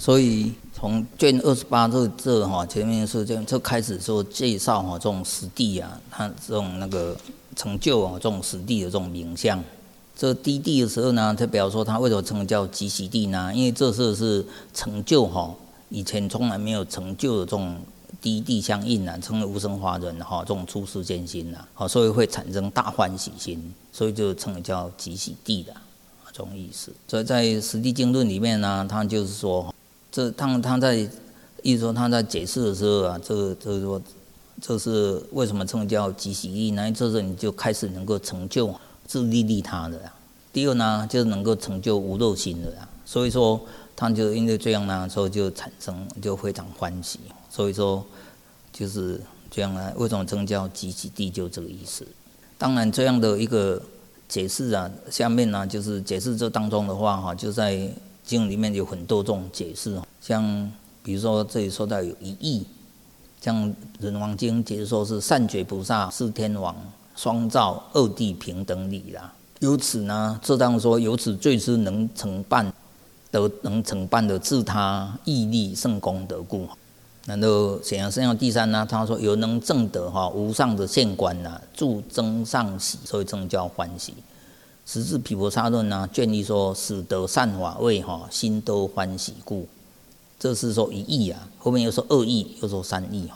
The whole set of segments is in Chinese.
所以从卷28这前面是这开始说介绍这种实地啊，它这种那个成就这种实地的这种名相。这第一地的时候呢，他表示说他为什么称叫极喜地呢？因为这是成就以前从来没有成就的这种第一地相应啊，成为无生法忍这种出世间心所以会产生大欢喜心，所以就称为叫极喜地的这种意思。所以在《实地经论》里面呢，他就是说，他在意思说他在解释的时候啊，说这是为什么称叫极喜地呢？这时候你就开始能够成就自利利他的。第二呢，就是能够成就无漏心的。所以说，他就因为这样呢，所以就产生就非常欢喜。所以说，就是这样呢。为什么称叫极喜地？就这个意思。当然，这样的一个解释啊，下面呢就是解释这当中的话就在经里面有很多种解释。像比如说这里说到有一义，像忍王经解释说是善觉菩萨是天王。双照二谛平等理啦，由此呢，这当说由此最是能承办的自他毅力胜功德故。然后显然圣要第三呢，他说有能证得无上的现观助增上喜，所以称叫欢喜。十智毗婆沙论呢，卷一说使得善法位心都欢喜故，这是说一义后面又说二义，又说三义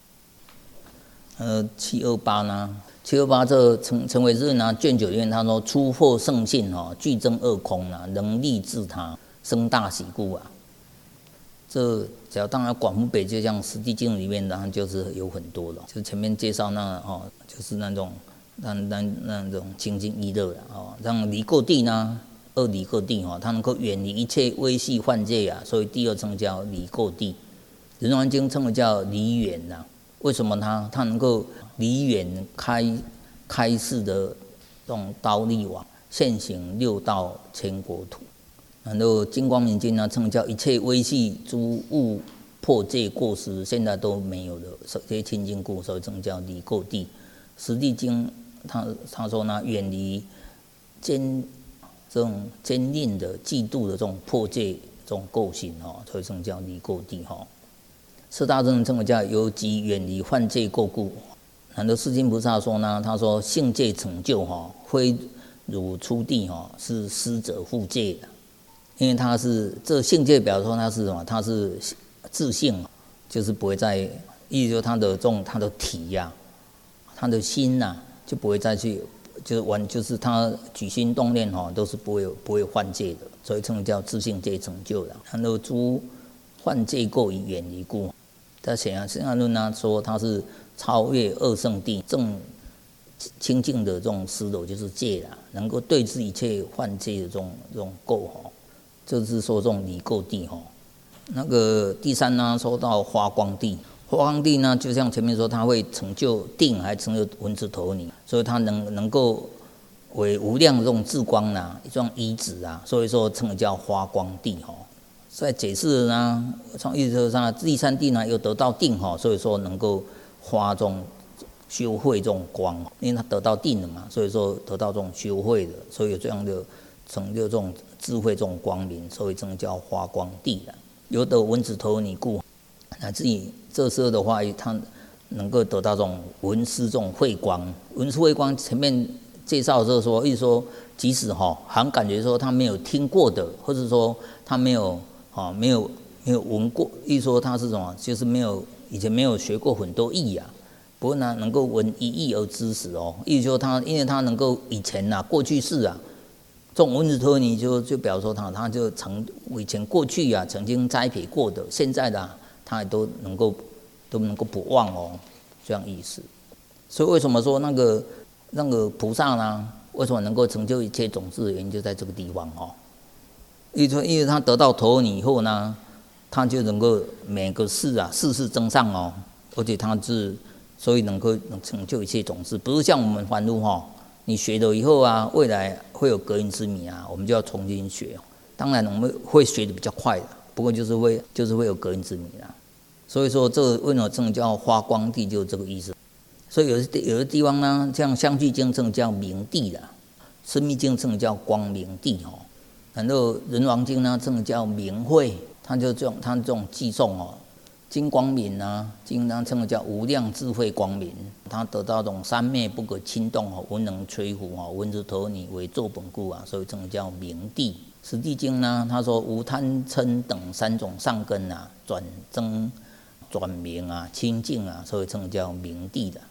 728呢，728这成为日呢卷9里面他说初获圣性具增二空能力自他生大喜故这只要当然广复北就像《实地经》里面呢，就是有很多了，就是前面介绍就是那种清净意乐像离垢地呢，二离垢地它能够远离一切微细幻界所以第二称叫离垢地。忍王经称为叫离远为什么它能够离远开示的这种刀力网，现行六道千国土。然后金光明经呢，称叫一切微细诸物破戒过失，现在都没有的这些清净故，所以称叫离垢地。实地经他说呢，远离这种坚硬的嫉妒的这种破戒这种构行所以称叫离垢地四大正称为叫由极远离幻界垢故。然后世亲菩萨说呢，他说性界成就非如初地是师者护戒因为他是这性界表示说他是什么？他是自性，就是不会再，意思就是他的他的体他的心就不会再去，就是他举心动念都是不会幻界的，所以称为叫自性界成就的。然后诸幻界垢已远离故。在显然圣论呢说他是超越二圣地正清净的这种思维，就是戒能够对治一切幻界的这种垢就是说这种离垢地那个第三呢，说到花光地，花光地呢，就像前面说，它会成就定，还成就文字头尼，所以它能够为无量这种智光这种依止所以说称为叫花光地在解释呢，从意思上第三地呢又得到定所以说能够发这种修慧这种光，因为它得到定了嘛，所以说得到这种修慧的，所以有这样的成就这种智慧这种光明，所以称叫花光地有得文字头尼故，乃至于这时候的话，它能够得到这种文思这种慧光。文思慧光前面介绍的时候说，意思说即使好像感觉说他没有听过的，或者说他没有闻过，意思说他是什么？就是以前没有学过很多义不过呢，能够闻一义而知识意思说因为他能够以前过去世这种文字托尼就表示说他就以前过去曾经栽培过的，现在的他也都能够不忘这样意思。所以为什么说那个菩萨呢？为什么能够成就一切种子的原因就在这个地方因为他得到陀尼以后呢，他就能够每个事事增上而且所以能成就一切种子，不是像我们凡夫你学了以后未来会有隔音之谜我们就要重新学。当然我们会学得比较快的，不过就是会有隔音之谜所以说这个为什么称叫花光地，就是这个意思。所以有的地方呢，像相续经称叫明地生密经称叫光明地然后人王经呢称叫明慧他这种寄送哦，金光明啊，经常称为叫无量智慧光明，他得到这种三昧不可轻动哦，文能摧伏哦，文之陀尼为作本故啊，所以称为叫明地。实地经呢，他说无贪嗔等三种善根啊，转增转明啊，清净啊，所以称为叫明地的。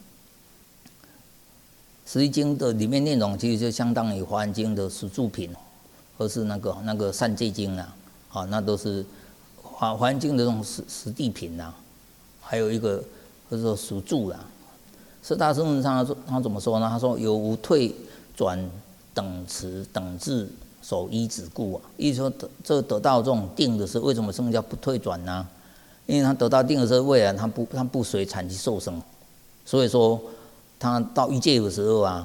实地经的里面内容其实就相当于华严经的十住品，或是那个善戒经啊，啊，那都是华严经的这种实地品啊。还有一个就是说属住啦。释大圣人他怎么说呢？他说有无退转等持等至守一止故啊，意思说这得到这种定的时候，为什么圣叫不退转呢？因为他得到定的时候，未来他不随产期受生，所以说他到欲界的时候啊，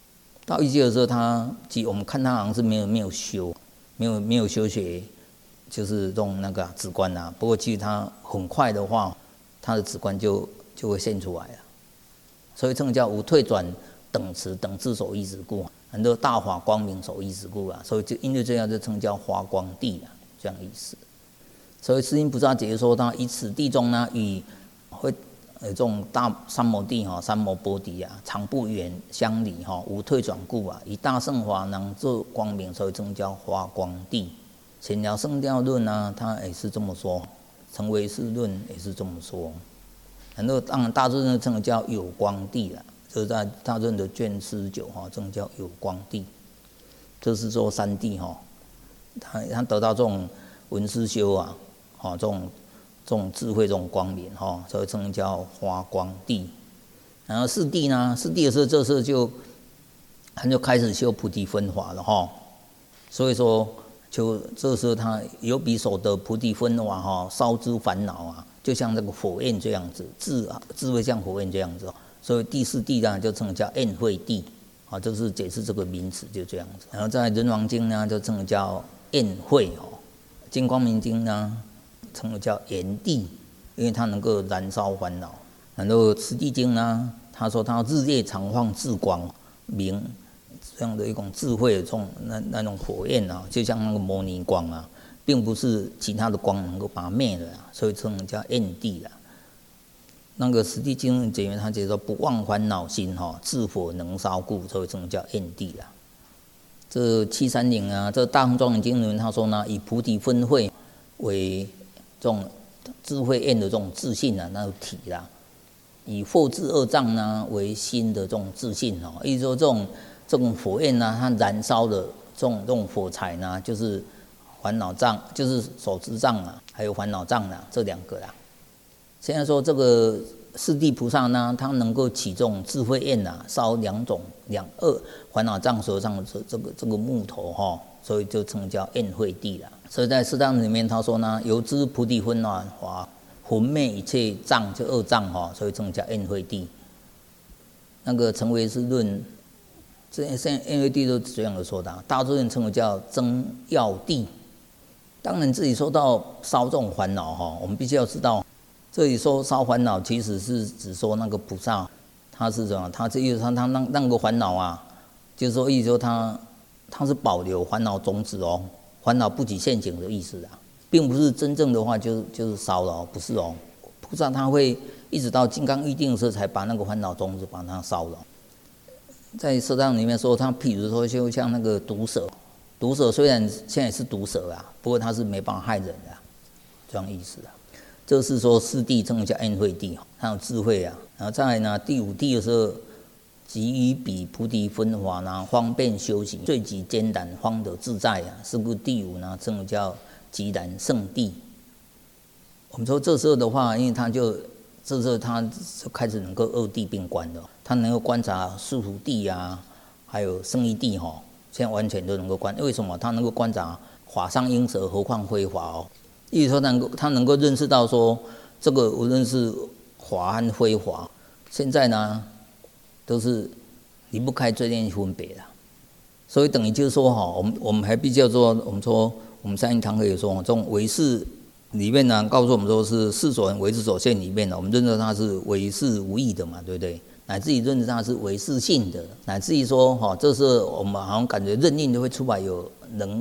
我们看他好像是没有修，没有修学，就是用那个止观啊。不过其实他很快的话，他的止观就会现出来了。所以称叫无退转等持等至守一止故，很多大法光明守一止故啊。所以就因为这样就称叫华光地啊，这样意思。所以释迦菩萨解说他以此地中呢，与会这种大三摩地哈、三摩波底啊，常不远相离哈，无退转故啊。以大圣法能作光明，所以称叫华光地。显了圣调论呢，他也是这么说；成唯识论也是这么说。很多当然大尊称叫有光地了，这是在大尊的卷49哈，称叫有光地。这是说三地哈，他得到这种闻思修啊，哈，这种智慧这种光明哈，所以称叫华光地。然后四地呢，四地的时候，这时候他就开始修菩提分法了哈。所以说，就这时候他有比所得菩提分法哈，烧之烦恼啊。就像那个火焰这样子，智慧像火焰这样子，所以第四地呢就称叫焰慧地，啊，就是解释这个名词就这样子。然后在人王经呢就称叫焰慧哦，金光明经呢称叫炎地，因为它能够燃烧烦恼。然后实地经呢，他说他日夜常放智光明这样的一种智慧的这种那种火焰啊，就像那个摩尼光啊。并不是其他的光能够把它灭了，所以称叫焰地啦。那个实地经解缘他解说不忘烦恼心哈，自火能烧故，所以称叫焰地啦。这730啊，这大乘庄严经里面他说呢，以菩提分慧为这种智慧焰的这种自信啊，那个体啦；以惑智二障呢为心的这种自信哦，意思说这种火焰呢，它燃烧的这种火柴呢，就是烦恼障，就是手知障啊，还有烦恼障啊，这两个啦。现在说这个四地菩萨呢，他能够起这种智慧焰啊，烧两烦恼障所上的这个木头哈，所以就称叫焰慧地啦。所以在四藏里面他说呢，由知菩提分法，魂灭一切障，就二障哈，所以称叫焰慧地。那个成唯识论，这现在焰慧地都这样的说的，大多数人称为叫增要地。当然，自己说到烧这种烦恼哈，我们必须要知道，这里说烧烦恼，其实是指说那个菩萨，他是什么？他这意思他那个烦恼啊，就是说意思说他是保留烦恼种子哦，烦恼不起现行的意思啊，并不是真正的话就是烧了哦，不是哦。菩萨他会一直到金刚预定的时候，才把那个烦恼种子把它烧了。在释藏里面说，他譬如说就像那个毒蛇。毒蛇虽然现在是毒蛇啊，不过它是没办法害人的，这样意思啊。这是说四地称叫焰慧地，它有智慧啊。然后再来呢，第五地的时候，即于彼菩提分法呢，方便修行，最极艰难，方得自在啊。是故第五呢，称叫极难圣地。我们说这时候的话，因为这时候他就开始能够二地并观了，他能够观察世俗地啊，还有胜义地哈。现在完全都能够观，为什么？他能够观察法上应舍，何况非法哦。意思说他能够认识到说，这个无论是法和非法，现在呢都是离不开这点分别的。所以等于就是说哈，我们还必须要说，我们上一堂课也说，这种唯识里面呢，告诉我们说是世所缘唯识所现里面呢，我们认为它是唯识无义的嘛，对不对？乃至于认知它是唯识性的，乃至于说这是我们好像感觉认定就会出来有能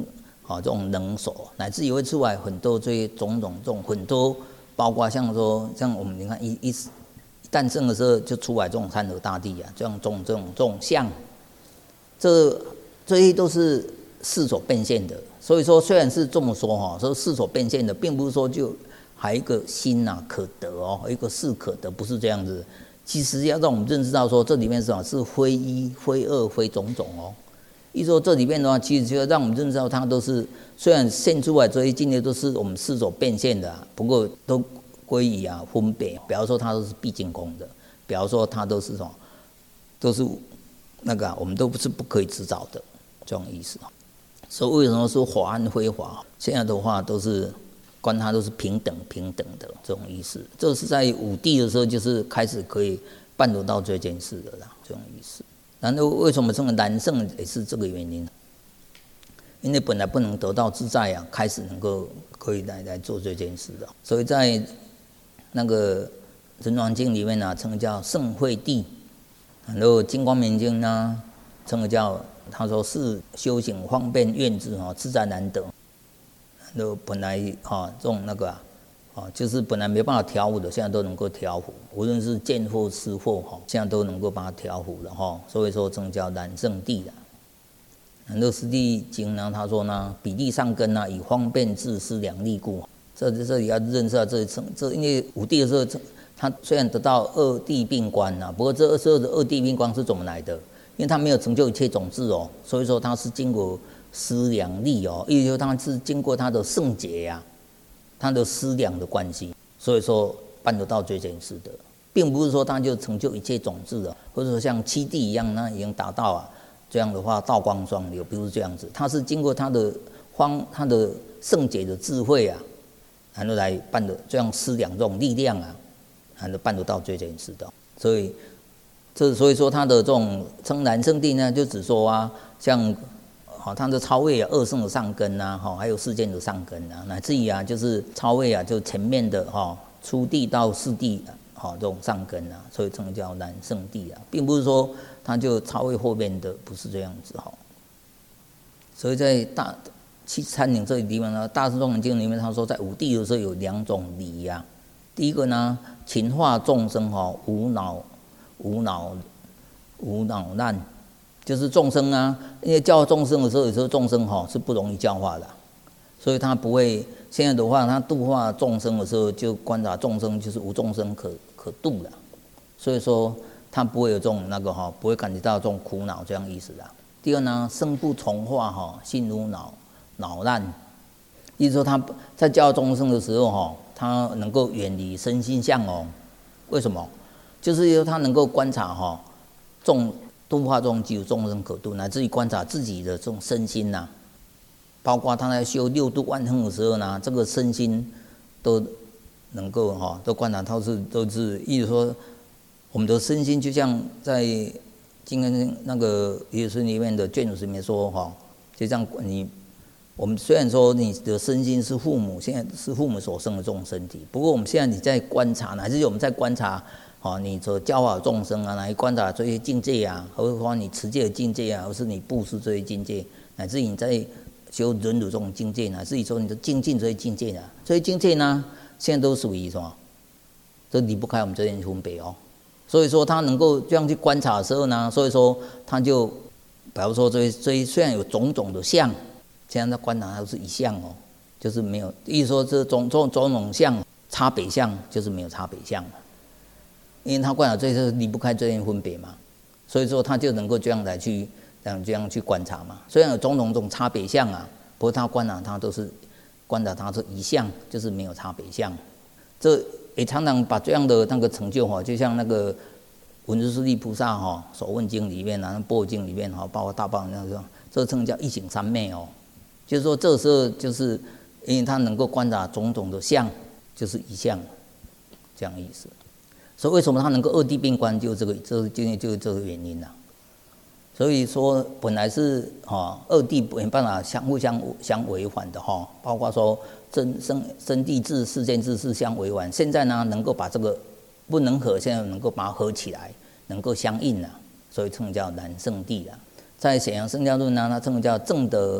这种能手，乃至于会出来很多这些种种这种很多，包括像我们你看一诞生的时候就出来这种三河大地啊，这种像，这些都是事所变现的。所以说虽然是这么说说事所变现的，并不是说就还有一个心可得有一个事可得，不是这样子。其实要让我们认识到说这里面是非一非二非种种意思说这里面的话，其实就要让我们认识到它都是虽然现出来这些境界都是我们事所变现的不过都归于分别。比方说它都是毕竟空的，比方说它都是什么，都是那个我们都不是不可以执照的这种意思。所以为什么说法和非法，现在的话都是观它都是平等的这种意思。这是在五地的时候，就是开始可以办得到这件事的啦，这种意思。然后为什么称为难胜，也是这个原因。因为本来不能得到自在开始能够可以来做这件事的。所以在那个人王经里面称为叫胜慧地，然后金光明经呢称为叫他说是修行方便愿之自在难得。然后本来这种那个就是本来没办法调伏的，现在都能够调伏，无论是见或思或现在都能够把它调伏了所以说称叫难胜地的。然后师地经呢，他说呢，比地上根以方便自思两利故。这里要认识到这因为五地的时候，他虽然得到二地并观不过这22的二地并观是怎么来的？因为他没有成就一切种子所以说他是经过思量力意思说他是经过他的圣洁他的思量的关系，所以说办得到这件事的，并不是说他就成就一切种子或者说像七地一样已经达到这样的话道光双流，不是这样子，他是经过他的圣洁的智慧然后来办的这样思量这种力量然后办得到这件事的。所以说他的这种称难胜地呢，就只说像他的超越二圣的上根还有世间的上根乃至于就是超越就前面的初地到四地这种上根所以称叫难胜地并不是说他就超越后面的，不是这样子所以在730这里地方呢，大师中经里面他说，在五地的时候有2种理第一个呢，勤化众生无恼难。就是众生因为教化众生的时候，有时候众生是不容易教化的，所以他不会。现在的话，他度化众生的时候，就观察众生就是无众生可度的，所以说他不会有这种不会感觉到这种苦恼这样意思的。第二呢，生不从化心如恼难，意思说他在教化众生的时候他能够远离身心相为什么？就是说他能够观察度化中即有众生可度，乃至于观察自己的这种身心包括他在修6度万恒的时候这个身心都能够都观察到都是，意思说我们的身心就像在金刚那个耶稣里面的卷主里面说就像我们虽然说你的身心是父母，现在是父母所生的这种身体，不过我们现在你在观察，乃至于我们在观察你所教化众生来观察这些境界或者说你持戒的境界或是你布施这些境界，乃至于你在修忍辱这种境界，乃至于说你的精进这些境界这些境界呢，现在都属于什么？这离不开我们这些分别所以说他能够这样去观察的时候呢，所以说他就比如说这些虽然有种种的相，现在在观察它都是一相就是没有，意思说这种相差别相就是没有差别相因为他观察这些离不开这些分别嘛，所以说他就能够这样来去这样去观察嘛。虽然有种种差别相不过他观察它都是观察它是一相，就是没有差别相。这也常常把这样的那个成就就像那个文殊师利菩萨所问经里面般若经里面包括大般那个，这称叫一行三昧就是说这时候就是因为他能够观察种种的相，就是一相这样意思。所以为什么他能够二地并观，就是这个原因所以说本来是二地没办法互相违反的包括说生地智、世间智是相违反，现在呢能够把这个不能合，现在能够把它合起来，能够相应所以称叫难胜地在显扬圣教论它称叫正得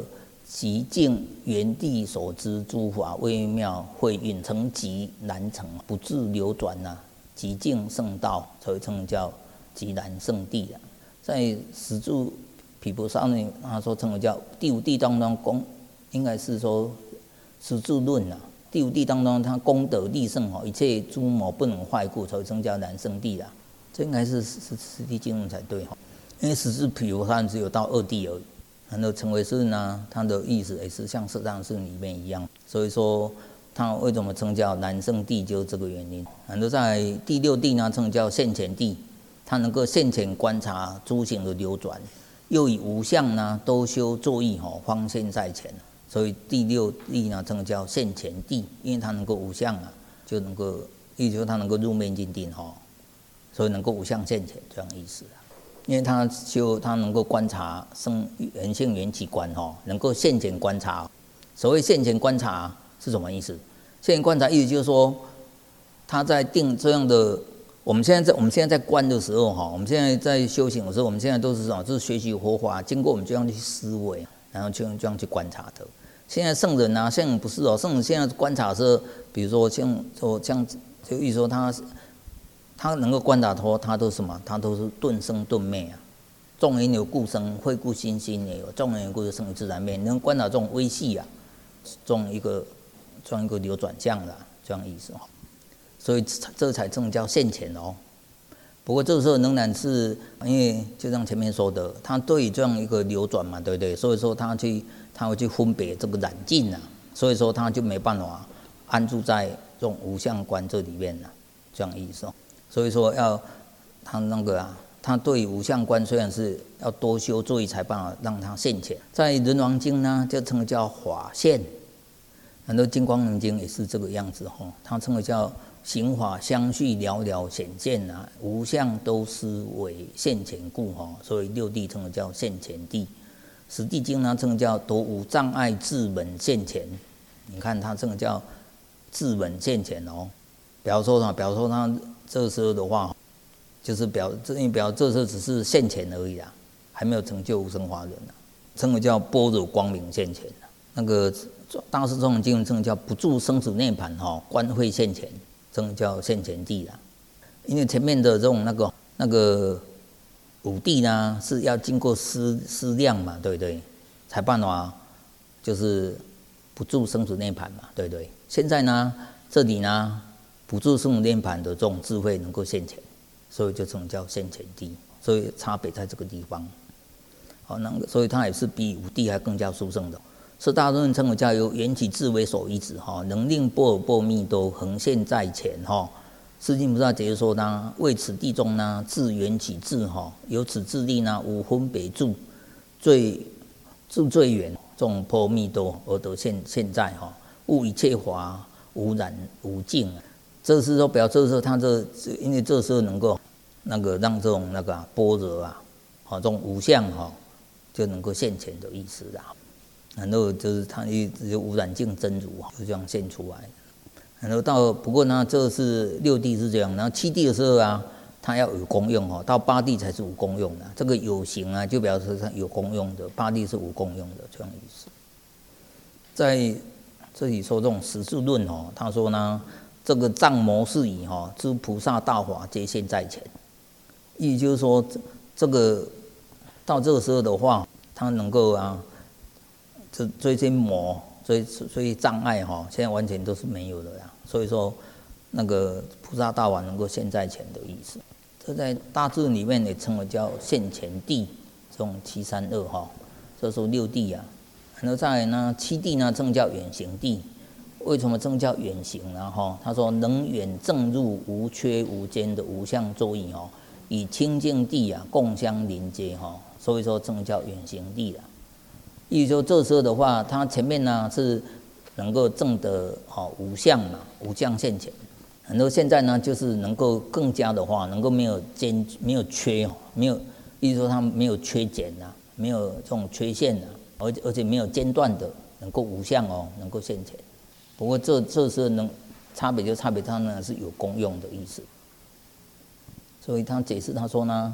极静原地所知诸法微妙慧蕴，成极难成，不自流转呐。极静圣道，所以称叫极难圣地啊。在十住毗婆沙呢，他说称为叫第五地当中功，应该是说十住论啊。第五地当中，他功德利胜一切诸魔不能坏故，所以称叫难圣地啦。这应该是十地经论才对哈，因为十住毗婆沙只有到二地而已。然后成为顺呢，它的意思也是像《摄藏顺》里面一样，所以说它为什么称叫难圣地，就是这个原因。然后在第六地呢，称叫现前地，它能够现前观察诸行的流转，又以无相呢都修作意方现在前，所以第六地呢称叫现前地，因为它能够无相啊，就能够，意思就是它能够入面进定所以能够无相现前这样意思啊。因为他能够观察生缘性缘起观能够现前观察。所谓现前观察是什么意思？现前观察意思就是说，他在定这样的，我们现在在观的时候我们现在在修行的时候，我们现在都是就是学习佛法，经过我们这样去思维，然后就这样去观察的。现在圣人啊，圣人不是圣人现在观察的时候，比如说像这样子，就意思说他能够观察他都是什么？他都是顿生顿灭啊。众缘有故生，慧故心心也有。众缘有故就生于自然灭，能观察这种微细啊，这样一个流转相啦，这样意思所以这才正叫现前不过这个时候仍然是因为就像前面说的，他对于这样一个流转嘛，对不对？所以说他会去分别这个染净啊，所以说他就没办法安住在这种无相观这里面了，这样意思所以说他对无相观虽然是要多修作意才办法让他现前，在人王经呢就称叫法现，很多金光明经也是这个样子他称为叫行法相续寥寥显现啊，无相都思为现前故所以六地称为叫现前地。十地经呢称为叫夺无障碍自本现前，你看他称为叫自本现前表示说他这时候的话，就是表这时候只是现前而已还没有成就无生法忍称为叫般若光明现前那个大师中文经文称为叫不住生死涅槃观慧现前，称为叫现前地因为前面的这种那个五地呢是要经过思量嘛，对不对？才办法就是不住生死涅槃嘛，对不对？现在呢这里呢不住生死涅槃的这种智慧能够现前，所以就称叫现前地，所以差别在这个地方所以它也是比五地还更加殊胜的。是大论称为叫由缘起智为首依止能令般若波密都恒现在前世亲菩萨解释说呢，为此地中呢自缘起智由此智力呢无分别住最远这种波密都而得现在悟一切法无染无净这是说表示说他因为这时候能够让这种般若这种无相就能够现前的意思然后就是他就无染净真如就这样现出来。然后不过呢，这是六地是这样，然后七地的时候它要有功用到八地才是无功用的。这个有形就表示它有功用的，八地是无功用的这样意思。在这里说这种十住论他说呢，这个障魔事矣诸菩萨大法皆现在前，意思就是说这个到这个时候的话，他能够这些魔所以障碍现在完全都是没有的所以说那个菩萨大法能够现在前的意思。这在大智里面也称为叫现前地，这种732这说六地然后再来呢七地呢正叫远行地。为什么正叫远行呢他说能远正入无缺无间的无相作意以清净地共相邻接所以说正叫远行地意思说这时候的话，他前面呢是能够证得无相嘛，无相现前。然后现在呢，就是能够更加的话，能够没有缺没有，意思说他没有缺减没有这种缺陷而且没有间断的，能够无相能够现前。不过这时候差别它呢是有功用的意思。所以他解释他说呢，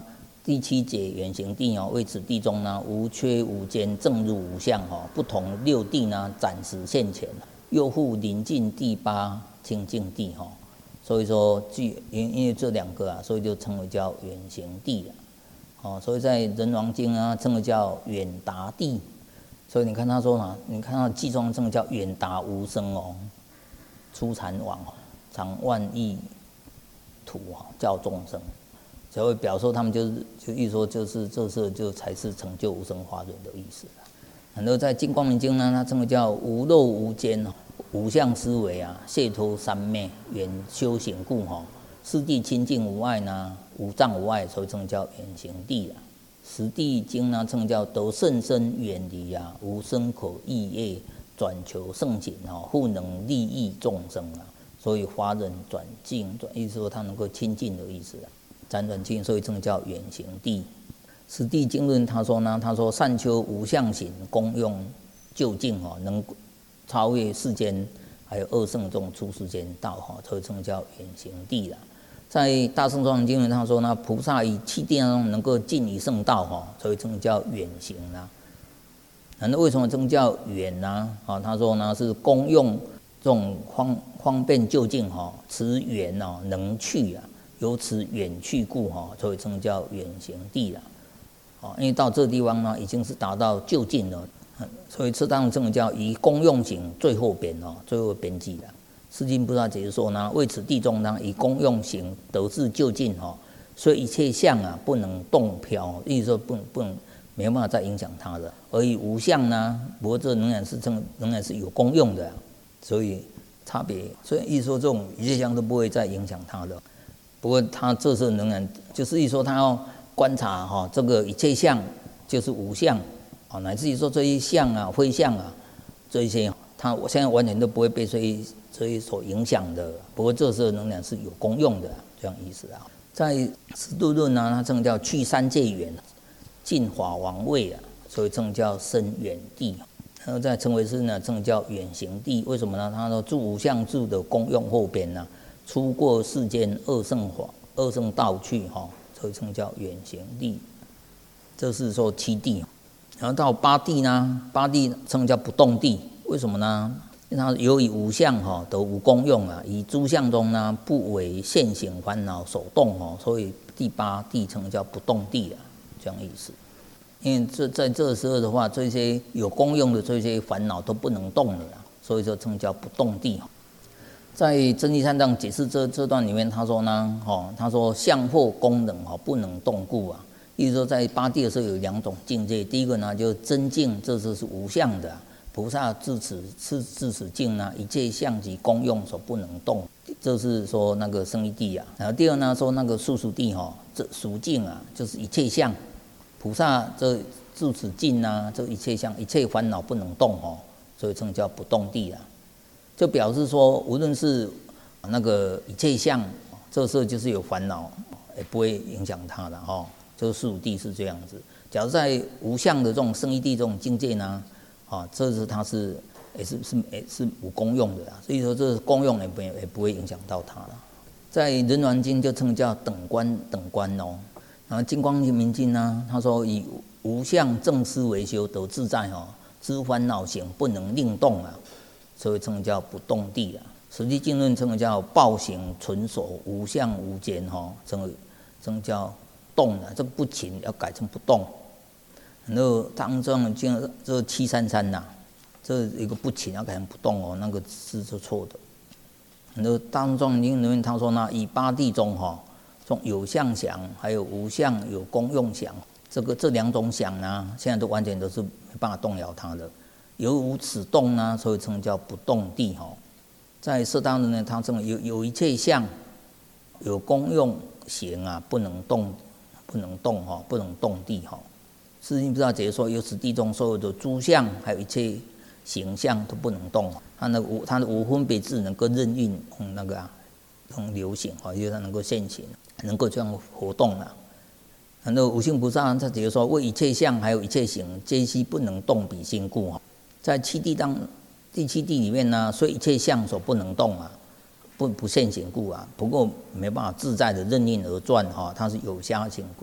第七节远行地为此地中呢，无缺无间，正入无相不同六地呢，暂时现前，又复临近第八清净地所以说因为这两个所以就称为叫远行地所以在人王经称为叫远达地。所以你看他说你看他记中称为叫远达无生出禅王常万亿土教众生。所以表示他们就意思说就是这是就才是成就无生法忍的意思很多在《金光明经》它称为叫无漏无间无相思维解脱三昧远修行故四谛清净无碍无障无碍，所以称叫远行地十地经称为叫得甚深远离无生口意业转求圣行复能利益众生所以法忍转净意思说它能够亲近的意思辗转境，所以称叫远行地。十地经论他说善修无相行，功用究竟能超越世间，还有二圣这种出世间道所以称叫远行地在大乘庄严经论他说菩萨以七地中能够尽以圣道所以称叫远行那为什么称叫远他说是功用这种方便究竟持远能去由此远去故所以称叫远行地因为到这地方已经是达到究竟了所以这当称为叫以功用行最后边最后边际世经菩萨解释说为此地中以功用行得至究竟所以一切相不能动飘，意思说不能没办法再影响它的，而以无相不过这仍然是有功用的所以差别，所以意思说这种一切相都不会再影响它的。不过他这时候仍然就是意思说他要观察这个一切相就是无相乃至于说这一相非相这一些他现在完全都不会被这一所影响的。不过这时候仍然是有功用的这样意思在十度论它称叫去三界远，尽法王位所以称叫深远地。然后再称为是称叫远行地。为什么呢？他说住无相住的功用后边出过世间二圣道去所以称叫远行地。这是说七地。然后到八地八地称叫不动地。为什么呢？因为它由于无相得无功用以诸相中不为现行烦恼所动所以第八地称叫不动地这样意思。因为在这时候的话，这些有功用的这些烦恼都不能动了所以说称叫不动地。在真谛三藏解释这段里面，他说他说相或功能不能动故意思说在八地的时候有两种境界。第一个就是真境，这就是无相的菩萨至此境一切相及功用所不能动，这是说那个生一地然后第二说那个宿地这属境就是一切相，菩萨这至此境这一切相一切烦恼不能动所以称叫不动地就表示说无论是那个一切相，这时候就是有烦恼也不会影响它的就是宿地是这样子。假如在无相的这种生一地这种境界这是它是也是无功用的所以说这功用也不会影响到它在人王经就称叫等观然后金光明经他说以无相正思维修得自在知烦恼行不能令动所以称叫不动地实际经论称为叫报行纯守无相无间称叫动这个不勤要改成不动。然后当中这733这一个不勤要改成不动那个字是错的。然后当中里面他说以八地中从有相想还有无相有功用想，这两种想现在都完全都是没办法动摇它的。由无此动所以称叫不动地在色当中他称有一切相有功用行不能动不能动地世经菩萨解说，由此地中所有的诸相还有一切形象都不能动，它的无分别智能够任运能流行因为它能够现行，能够这样活动然后无性菩萨他解说，为一切相还有一切行，皆悉不能动彼心故在第七地里面所以一切相所不能动不现行故不过没办法自在的任运而转它是有暇行故。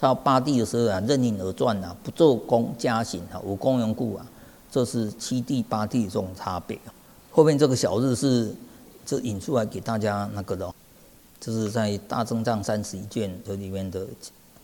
到八地的时候啊，任运而转啊，不做功加行啊，无功用故啊，这是七地八地这种差别。后面这个小日是这引出来给大家那个的，就是在大正藏31卷这里面的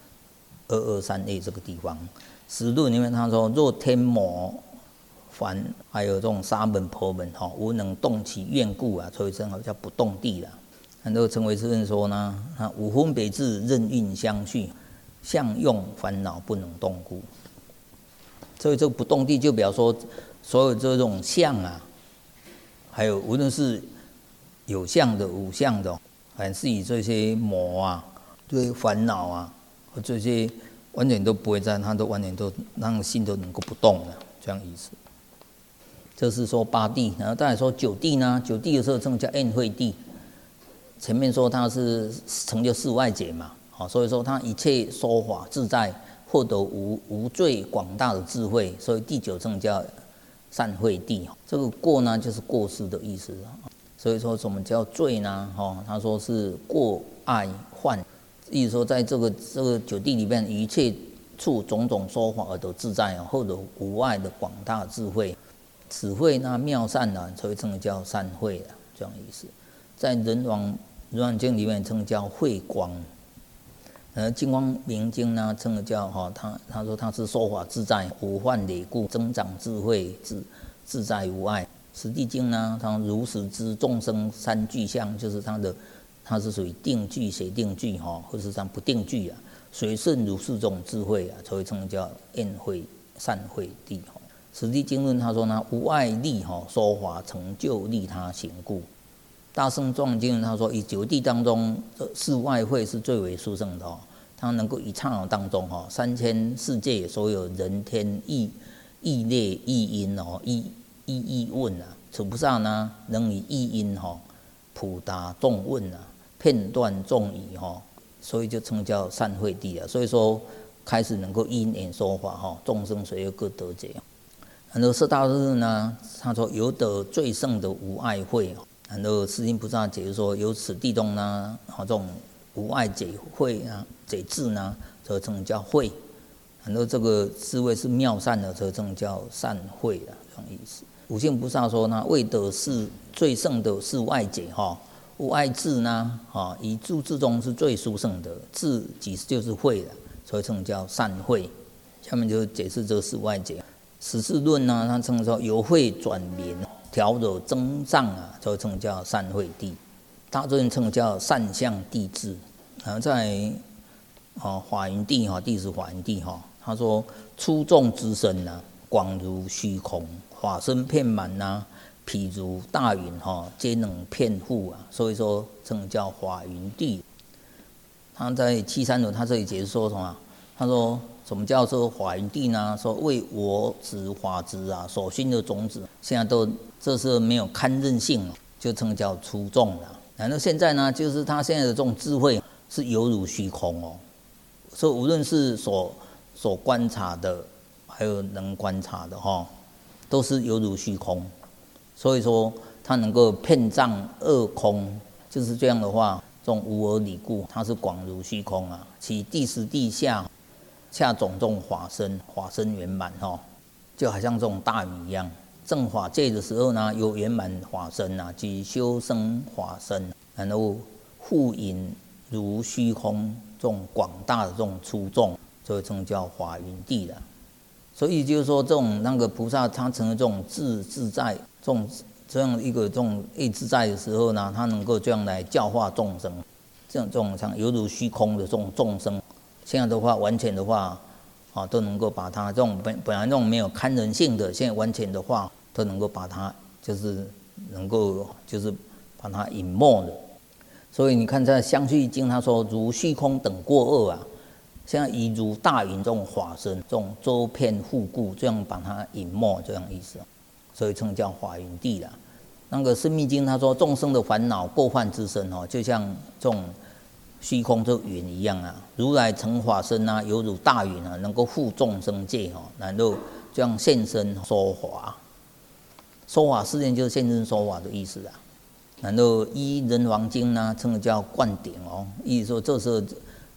223A 这个地方，十论里面他说，若天魔凡还有这种沙门婆门哈，无能动其愿故啊，所以称叫不动地啦。然后陈为师论说呢，五分别智任运相续，相用烦恼不能动故。所以这个不动地就表示说，所有这种相啊，还有无论是有相的、无相的，还是以这些魔啊、这些烦恼啊，和这些完全都不会在，它都完全都让心都能够不动了，这样意思。这是说八地，然后再来说九地呢？九地的时候称叫宴会地。前面说它是成就四外解嘛，所以说它一切说法自在，获得无罪广大的智慧，所以第九称叫善慧地。这个过呢，就是过失的意思。所以说什么叫罪呢？他说是过爱患，意思说在这个九地里面，一切处种种说法而得自在，获得无碍的广大智慧。此慧呢妙善呢，所以称叫善慧啊，这样意思。在人王经里面称叫慧光，金光明经呢称叫他说他是说法自在，无患累故，增长智慧，自在无碍。实地经呢，它如实知众生三具相，就是它是属于定具、随定具或者是它不定具啊，随顺如是这种智慧啊，所以称叫宴会善慧地。实地经论他说呢，无碍力说法成就利他行故。大圣庄严经他说，以九地当中，四外慧是最为殊胜的它能够一刹那当中3000世界所有人天异类异因异问啊，此菩萨呢能以异因普达众问啊，片段众疑所以就称叫善慧地啊。所以说开始能够因缘说法众生随各得解。然后色大日呢，他说有得最胜的无碍慧。然后释迦菩萨解释说，有此地中呢，这种无碍解慧啊、解智呢，则称叫慧。然后这个智慧是妙善的，则称叫善慧啊，这样意思。五性菩萨说呢，为得是最胜的是外解无碍智呢，以诸智中是最殊胜的，智即就是慧了，所以称叫善慧。下面就解释这个是外解。十四论呢，他称说由慧转明，调柔增上啊，所以称叫善慧地。大尊称叫善相地智。然后在华云地地是华云地他说出众之身啊，广如虚空，法身遍满啊，譬如大云皆能遍覆啊，所以说称叫华云地。他在73轮他这里解释说什么？他说什么叫做华云地呢？说为我执法执啊所熏的种子，现在都这是没有堪任性，就称叫出众了。然后现在呢，就是他现在的这种智慧是犹如虚空所以无论是所观察的，还有能观察的都是犹如虚空。所以说他能够遍障二空，就是这样的话，这种无我理故，它是广如虚空啊。其地时地下种种法身圆满就好像这种大雨一样。正法界的时候呢，有圆满法身啊，即修生法身，然后护引如虚空，这种广大的这种出众，所以称叫华云地了。所以就是说，这种那个菩萨他成了这种自在，这样一个这种自在的时候呢，他能够这样来教化众生，这种像犹如虚空的这种众生。现在的话，完全的话都能够把它这种本来那种没有堪人性的，现在完全的话都能够把它就是能够就是把它隐没了。所以你看在相续经他说如虚空等过恶啊，现在以如大云这种法身，这种周遍护固，这样把它隐没，这样意思，所以称叫华云地啦。那个生密经他说众生的烦恼过患之身就像这种虚空这云一样啊，如来成法身啊，犹如大云啊，能够护众生界然后这样现身说法。说法世间就是现身说法的意思啊。然后依人王经呢，称叫灌顶意思说这时候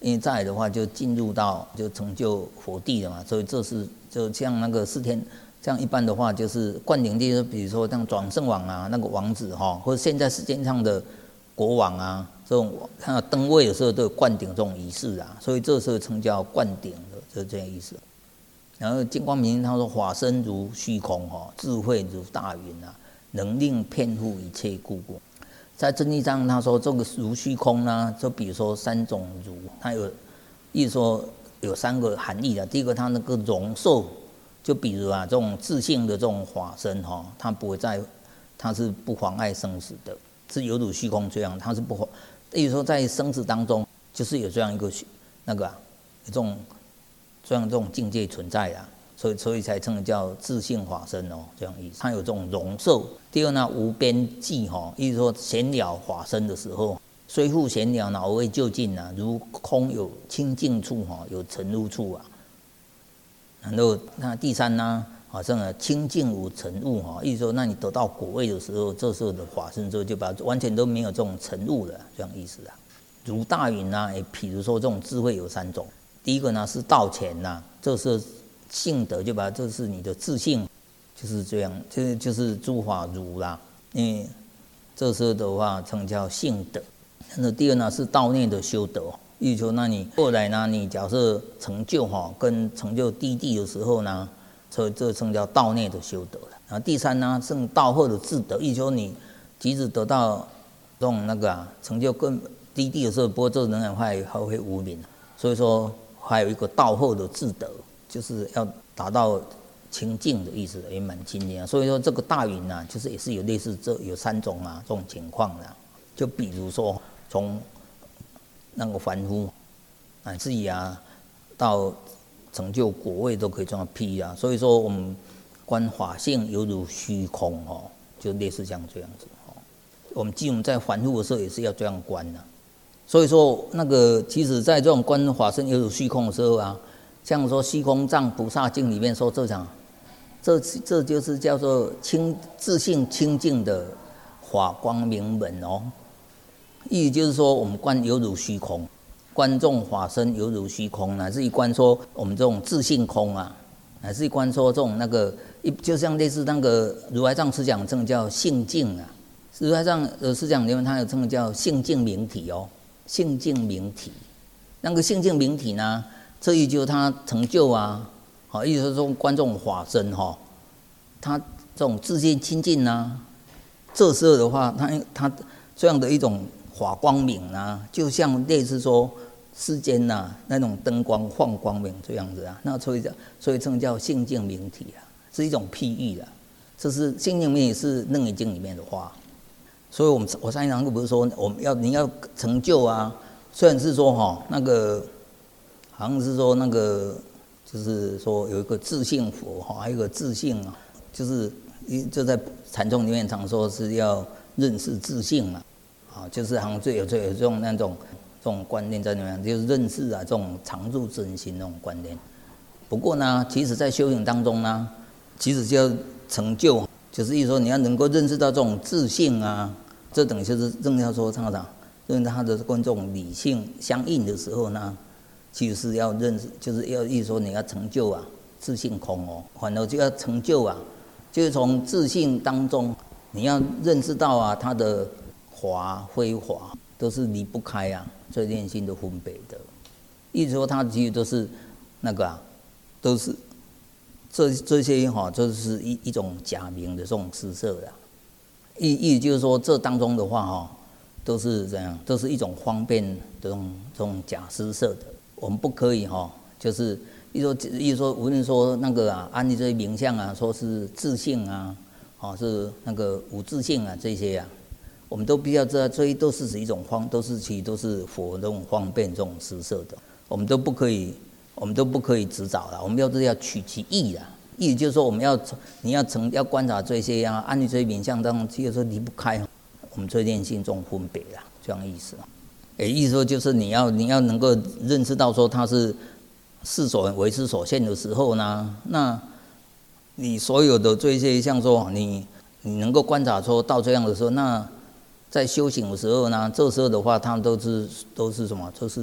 因为再来的话就进入到就成就佛地了嘛，所以这是就像那个四天，这样一般的话就是灌顶地，比如说像转圣王啊，那个王子哈，或者现在世界上的国王啊，这种看到登位的时候都有灌顶这种仪式啊，所以这时候称叫灌顶的，就是这样意思。然后净光明他说法身如虚空哈，智慧如大云啊，能令遍覆一切故故。在真谛上他说这个如虚空呢，就比如说三种如，它有意思说有三个含义的。第一个它那个容受，就比如啊这种自性的这种法身哈，它不会在，它是不妨碍生死的，是犹如虚空这样，它是不妨。例如说在生死当中，就是有这样一个那个有这种境界存在啊。所以才称叫自性法身哦，这样意思。它有这种容受。第二呢，无边际哈，意思说闲了法身的时候，虽复闲了，哪为就近啊？如空有清净处哈，有尘污处啊。然后那第三呢，好像清净无尘污哈，意思说，那你得到果位的时候，这时候的法身之后就把完全都没有这种尘污了，这样意思啊。如大云啊，比如说这种智慧有三种，第一个呢是道前呐，这是性德，就把这是你的自性，就是这样，就是诸法如啦。因为这时候的话称叫性德。那第二呢是道内的修德，意思说，那你后来呢，你假设成就哈，跟成就低地的时候呢，所以这称叫道内的修德了。然后第三呢，正道后的自德，意思说你即使得到这种那个成就更低地的时候，不过这仍然还会无明，所以说还有一个道后的自德。就是要达到清净的意思，圆满清净啊。所以说这个大云啊，就是也是有类似有三种啊这种情况啊。就比如说从那个凡夫乃至于啊到成就果位都可以这样批啊。所以说我们观法性犹如虚空哦，就类似像这样子哦。我们在凡夫的时候也是要这样观的。所以说那个其实在这种观法性犹如虚空的时候啊。像说虚空藏菩萨经里面说这就是叫做自性清净的法光明门哦。意思就是说我们观犹如虚空，观这种法身犹如虚空，乃至于观说我们这种自性空啊，乃至于观说这种那个就像类似那个如来藏师讲称叫性净啊。如来藏师讲里面他有称叫性净明体哦，性净明体。那个性净明体呢？这一就是他成就啊，好，意思是说观众法身哈，他这种自性清净啊，这时候的话，他这样的一种法光明啊，就像类似说世间呐那种灯光放光明这样子啊，那所以称叫性净明体啊，是一种譬喻啊。这是性净明体是《楞严经》里面的话，所以我上一堂课不是说你要成就啊，虽然是说那个。好像是说那个，就是说有一个自性佛哈，还有一个自性啊，就在禅宗里面常说是要认识自性嘛，啊，就是好像有这种那种观念在里面，就是认识啊这种常住真心那种观念。不过呢，其实在修行当中呢，其实就要成就，就是意思说你要能够认识到这种自性啊，这等于就是正要说常常跟他的跟这种理性相应的时候呢。其实是要认识，就是要意思说你要成就啊，自性空哦，反而就要成就啊，就是从自性当中你要认识到啊，它的华非华都是离不开啊，这念心的分别的。意思说它其实都是那个啊，都是这些哈，就是一种假名的这种施设的。意思就是说这当中的话哈，都是这样，都是一种方便的这种假施设的。我们不可以就是意思说，无论说那个安利这些名相啊，说是自性啊，是那个无自性啊，这些啊，我们都必须要知道，这些都是一种其实都是佛这种方便这种施设的，我们都不可以执着了，我们要取其意啦。意就是说，你要观察这些啊，安利这些名相当中，其实说离不开我们这念心这种分别啦，这样意思。意思说就是你要能够认识到说它是世所为之所现的时候呢，那你所有的这些像说你能够观察说到这样的时候，那在修行的时候呢，这时候的话，他们都是什么？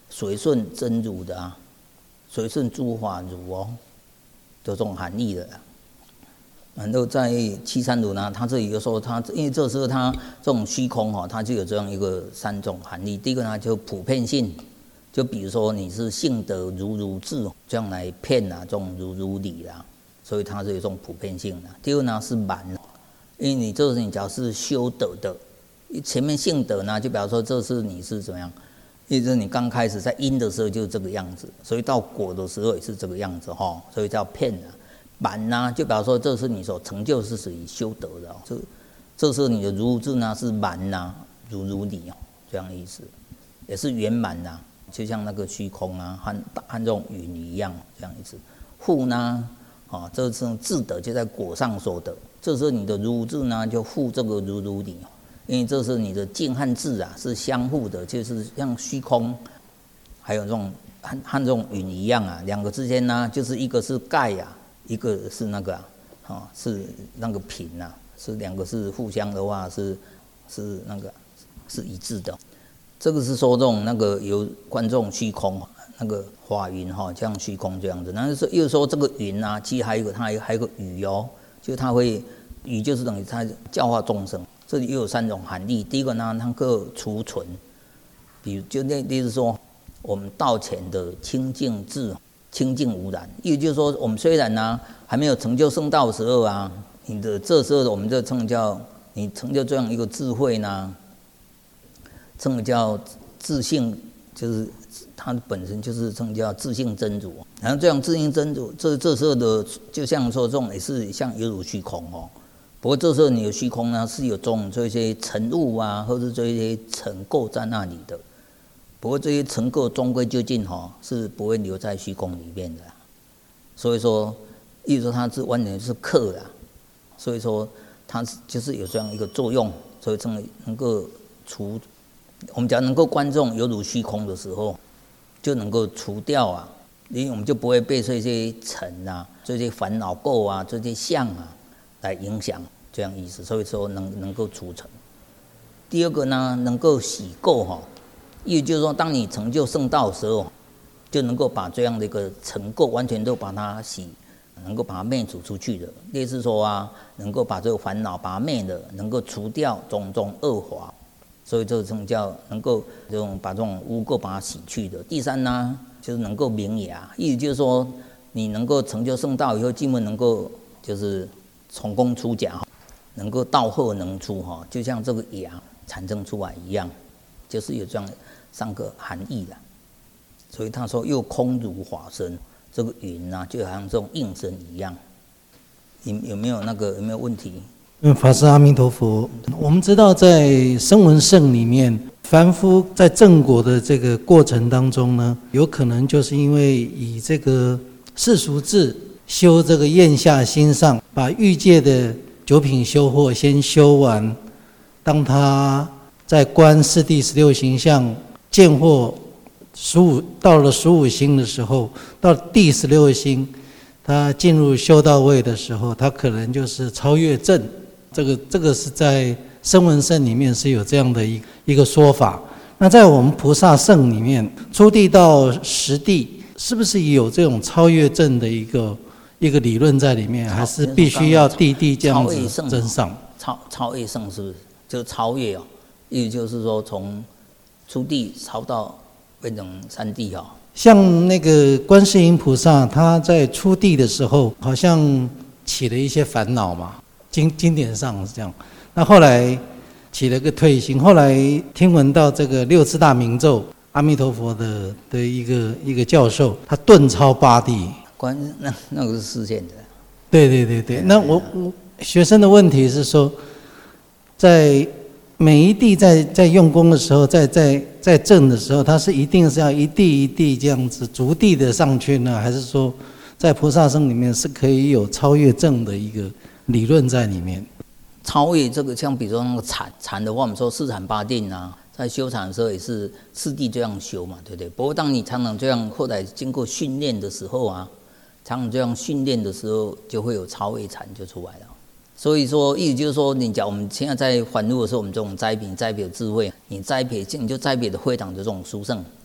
随顺真如的啊，随顺诸法如哦，有这种含义的。然后在七三如呢，他这里就说他，因为这时候他这种虚空哈，它就有这样一个三种含义。第一个呢，就普遍性，就比如说你是性德如智，这样来骗啊，这种如理啦，所以它是有这种普遍性的。第二呢是满，因为你这是你只要是修德的，前面性德呢，就比方说这是你是怎么样，因为就是你刚开始在因的时候就是这个样子，所以到果的时候也是这个样子哈，所以叫骗啊。满呢，就比方说这是你所成就，是属于修德的，这是你的如智呢，是满呐，如理这样的意思，也是圆满呐，就像那个虚空啊，和这种云一样，这样意思。护呢，这是智德，就在果上所得，这是你的如智呢，就护这个如理，因为这是你的净和智啊，是相互的，就是像虚空，还有这种和这种云一样啊，两个之间呢，就是一个是盖呀。一个是那个是那个品啊，是两个是互相的话是那个是一致的。这个是说这种那个有关这种虚空那个法云像虚空这样子。但是又说这个云啊，其实还有一个语哦，就是它会语就是等于它教化众生。这里又有三种含义。第一个呢，它可储存，比如就那例如说我们道前的清净智。清净无染，也就是说，我们虽然呢还没有成就圣道的时候啊，你的这时候我们就称叫你成就这样一个智慧呢，称叫自性，就是它本身就是称叫自性真如。然后这样自性真如，这时候的就像说这种也是像有如虚空哦。不过这时候你的虚空呢是有这些尘雾啊，或者这些尘垢在那里的。不过这些尘垢终归究竟是不会留在虚空里面的，所以说，意思说它是完全是客的，所以说它就是有这样一个作用，所以能够除，我们只要能够观众有如虚空的时候，就能够除掉啊，因为我们就不会被这些尘啊、这些烦恼垢啊、这些相啊来影响，这样意思，所以说能够除尘。第二个呢，能够洗垢也就是说，当你成就圣道的时候，就能够把这样的一个尘垢完全都把它能够把它灭除出去的。类似说啊，能够把这个烦恼把它灭了，能够除掉种种恶法，所以这种叫能够把这种污垢把它洗去的。第三呢，就是能够明牙，意思就是说，你能够成就圣道以后，基本能够就是从功出假，能够道后能出就像这个牙产生出来一样，就是有这样三个含义的。所以他说又空如法身，这个云啊，就好像这种应身一样。有没有问题？ 法师阿弥陀佛。我们知道在声闻乘里面，凡夫在正果的这个过程当中呢，有可能就是因为以这个世俗智修这个厌下心上，把欲界的九品修惑先修完，当他在观四谛16行相见惑到了15星的时候，到第16星，他进入修道位的时候，他可能就是超越正。这个是在声闻乘里面是有这样的一个说法。那在我们菩萨乘里面，初地到实地，是不是有这种超越正的一个理论在里面，还是必须要地这样子增上？ 超越乘是不是就超越也就是说从初地超到变成三地像那个观世音菩萨，他在初地的时候好像起了一些烦恼嘛，经典上是这样。那后来起了个退心，后来听闻到这个六字大明咒阿弥陀佛的一个教授，他顿超八地。 那个是视线的。 对。那我学生的问题是说，在每一地在用功的时候，在正的时候，它是一定是要一地一地这样子逐地的上去呢，还是说在菩萨乘里面是可以有超越正的一个理论在里面？ 超越这个，像比如说那个禅的话，我们说四禅八定啊，在修禅的时候也是四谛这样修嘛，对不对？不过当你常常这样，后来经过训练的时候啊，常常这样训练的时候，就会有超越禅就出来了。所以说，意思就是说，你讲我们现在在还路的时候，我们这种栽培有智慧，你就栽培的非常的这种殊胜。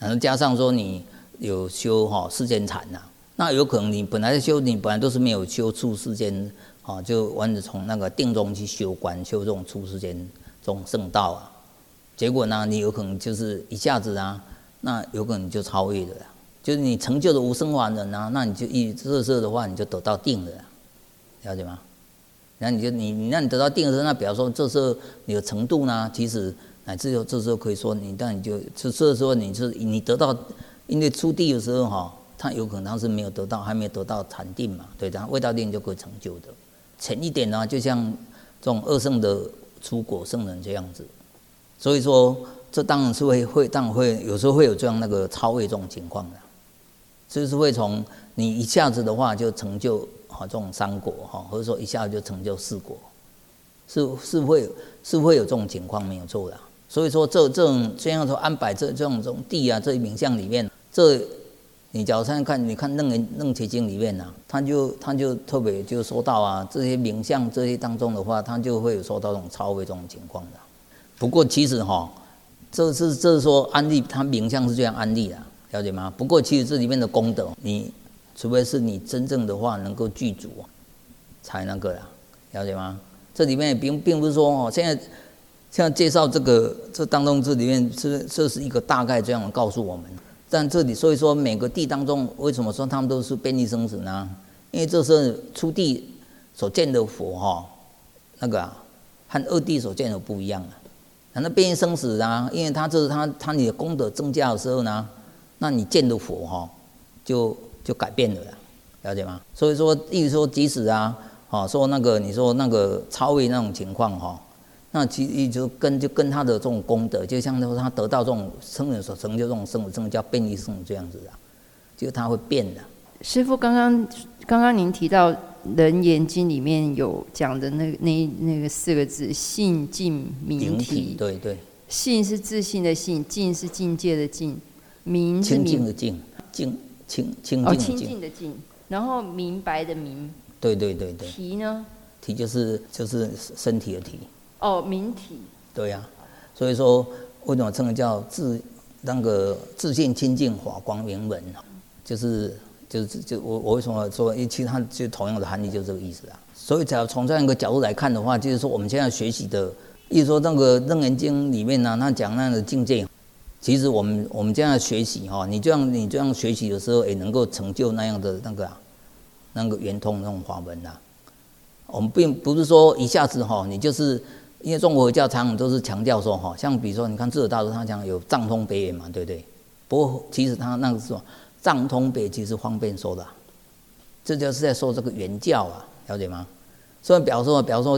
然后加上说你有修世间禅呐，那有可能你本来都是没有修出世间就完全从那个定中去修观，修这种出世间这种圣道啊，结果呢，你有可能就是一下子啊，那有可能你就超越了啦，就是你成就了无生法忍啊，那你就这的话，你就得到定了啦，了解吗？那你得到定的时候，那比方说这时候你的程度呢，其实乃至这时候可以说你，但你就这时候你得到，因为出地的时候他有可能他是没有得到，还没有得到禅定嘛，对，他未到定就可以成就的。浅一点呢，就像这种二圣的出果圣人这样子，所以说这当然是当然会有时候会有这样那个超越这种情况的，就是会从你一下子的话就成就这种三果或者说一下子就成就四果，是会有这种情况没有错的。所以说这种这样说安摆这种地啊，这一名相里面，你假如看你看楞伽经里面啊，他就特别就说到啊，这些名相这些当中的话，他就会有说到这种超越这种情况的。不过其实这是说安立，他名相是这样安立的，了解吗？不过其实这里面的功德，你除非是你真正的话能够具足，才那个啦，了解吗？这里面并不是说现在介绍这当中这里面这是一个大概这样告诉我们。但这里所以说每个地当中，为什么说他们都是遍历生死呢？因为这是初地所见的佛那个和二地所见的不一样啊。那遍历生死啊，因为他你的功德增加的时候呢，那你见的佛就改变了啦，了解吗？所以说，例如说即使说那个你说那个超越那种情况那其实就跟他的这种功德，就像说他得到这种圣人所成就这种圣者叫遍历圣这样子啊，就他会变的。 师父刚刚您提到《楞严经》里面有讲的那个四个字信净明体， 对对， 信是自信的信，净是境界的净，明是清净的净，清净的净，然后明白的明， 对， 体呢？ 体就是身体的体。 明体。 对呀，所以说为什么称为叫自信清净法光明门，就是我为什么说，因为其实它就同样的含义就是这个意思啊。所以只要从这样一个角度来看的话，就是说我们现在学习的，例如说那个《楞严经》里面呢，它讲那样的境界，其实我们这样学习你这样学习的时候，也能够成就那样的那个圆通那种法门啊。我们并不是说一下子你就是因为中国佛教常常都是强调说像比如说你看智者大师他讲有藏通北眼嘛，对不对？不过其实他那个是说藏通北其实方便说的这就是在说这个原教啊，了解吗？所以比方说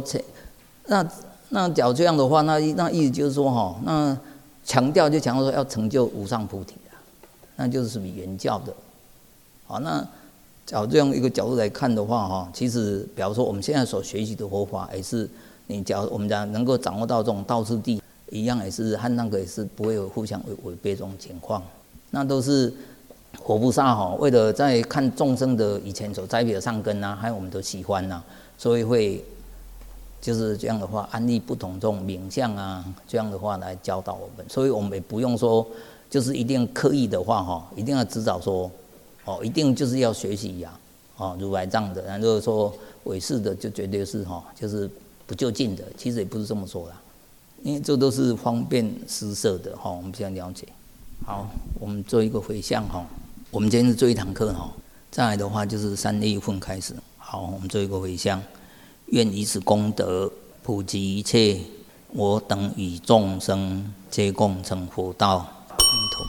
那假如这样的话，那意思就是说那强调说要成就无上菩提啊，那就是属于原教的。那假如这样一个角度来看的话其实比方说我们现在所学习的佛法也是，你假如我们能够掌握到这种道次第，一样也是和那个也是不会有互相违背这种情况。那都是佛菩萨为了在看众生的以前所栽培的善根啊，还有我们的喜欢啊，所以会就是这样的话安立不同这种名相啊，这样的话来教导我们。所以我们也不用说就是一定刻意的话一定要指导说一定就是要学习如来藏的，然后说唯识的就绝对是就是不就近的，其实也不是这么说啦，因为这都是方便施设的我们先了解。好，我们做一个回向我们今天是做一堂课再来的话就是3月份开始。好，我们做一个回向，愿以此功德普及一切我等与众生，皆共成佛道。阿弥陀